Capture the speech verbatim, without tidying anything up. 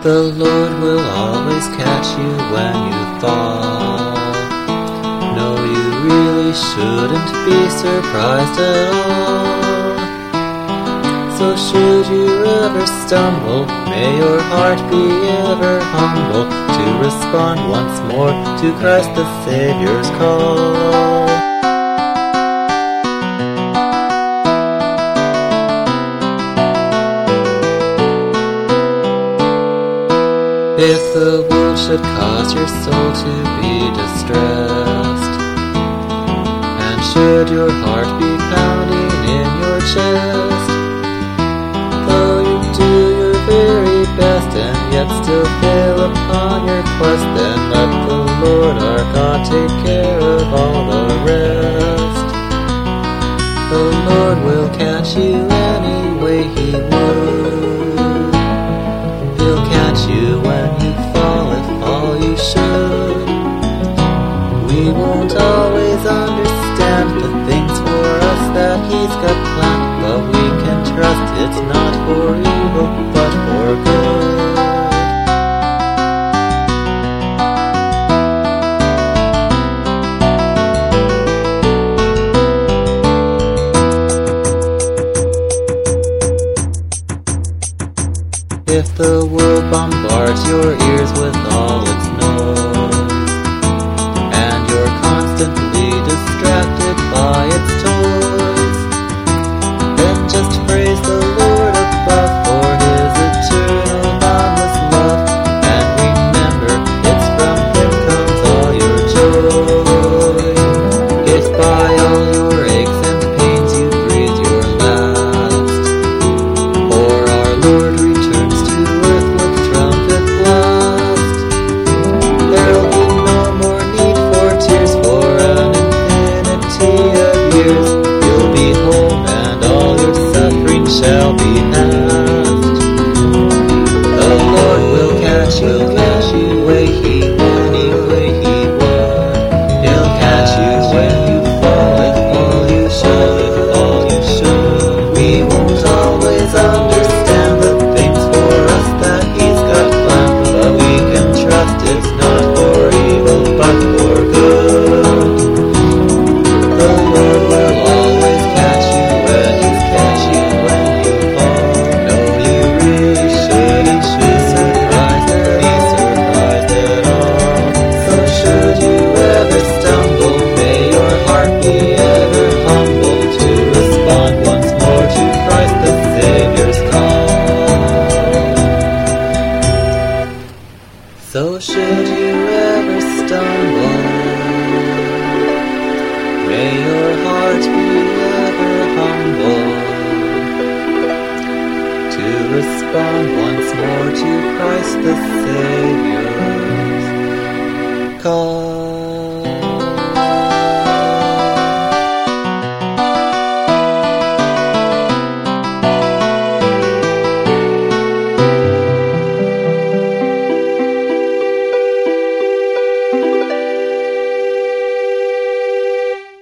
The Lord will always catch you when you fall. No, you really shouldn't be surprised at all. So should you ever stumble, may your heart be ever humble to respond once more to Christ the Savior's call. If the world should cause your soul to be distressed, and should your heart be pounding in your chest, though you do your very best and yet still fail upon your quest, then let the Lord our God take care of all the rest. The Lord will catch you any way He would. He'll catch you when you fall, if fall you should. We won't always understand the things for us that He's got planned, but we can trust it's not for evil, but for good. If the world bombards your ears with all its noise, and you're constantly distracted by its toys, then just praise the Lord above for His eternal boundless love, and remember it's from Him comes all your joy. If by all your aches and pains you breathe your last, or our Lord returns to earth with trumpet blast, there'll be no more need for tears for an infinity of years. You'll be home and all your suffering shall be past. The Lord will catch you, catch you way He would, any way He would. He'll catch you when you fall, if fall you should, if fall you should. We won't always understand the things for us that He's got planned, but we can trust it's not for evil, but for good. The Lord will always catch you when He's catch you when you fall. No, you really shouldn't be surprised, be surprised at all. So should you ever stumble, may your heart be ever humble to respond once more to Christ the Savior's call. So should you ever stumble, may your heart be ever humble to respond once more to Christ the Savior's call.